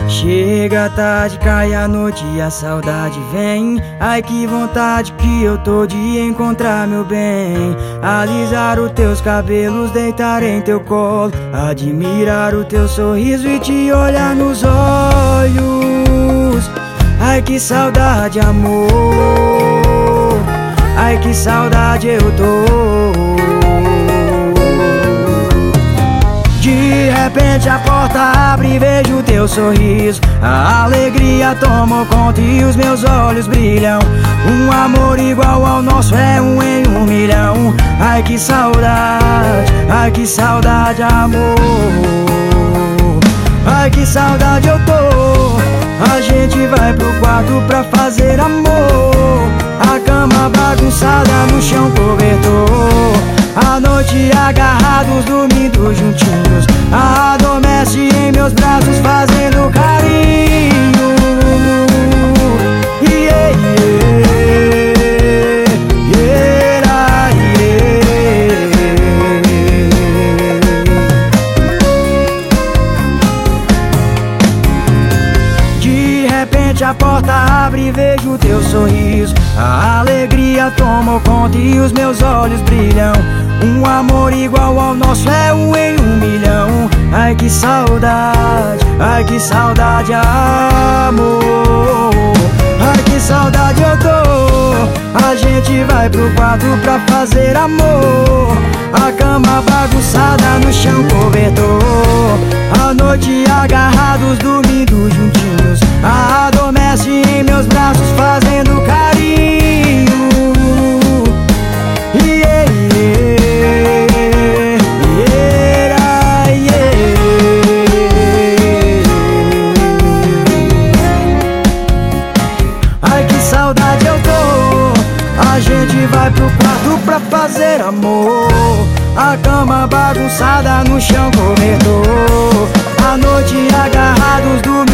Chega a tarde, cai a noite e a saudade vem. Ai, que vontade que eu tô de encontrar meu bem. Alisar os teus cabelos, deitar em teu colo, admirar o teu sorriso e te olhar nos olhos. Ai, que saudade, amor. Ai, que saudade eu tô. De repente a porta abre e vejo o teu sorriso. A alegria tomou conta e os meus olhos brilham. Um amor igual ao nosso é um em 1 milhão. Ai, que saudade, amor. Ai, que saudade eu tô. A gente vai pro quarto pra fazer amor. A cama bagunçada no chão cobertor. A noite agarrados, dormindo juntinhos. Adormece em meus braços fazendo carinho. Yeah, yeah, yeah, yeah. De repente a porta abre e vejo o teu sorriso. A alegria tomou conta e os meus olhos brilham. Um amor igual ao nosso é um em 1 milhão. Ai, que saudade, amor. Ai, que saudade eu tô. A gente vai pro quarto pra fazer amor. A cama bagunçada no chão cobertor. A noite agarrados, dormindo juntinhos. Adormece em meus braços fazendo carinho. Yeah, yeah, yeah, yeah. Ai, que saudade eu tô. A gente vai pro quarto pra fazer amor. A cama bagunçada no chão cobertor. A noite agarrados, dormindo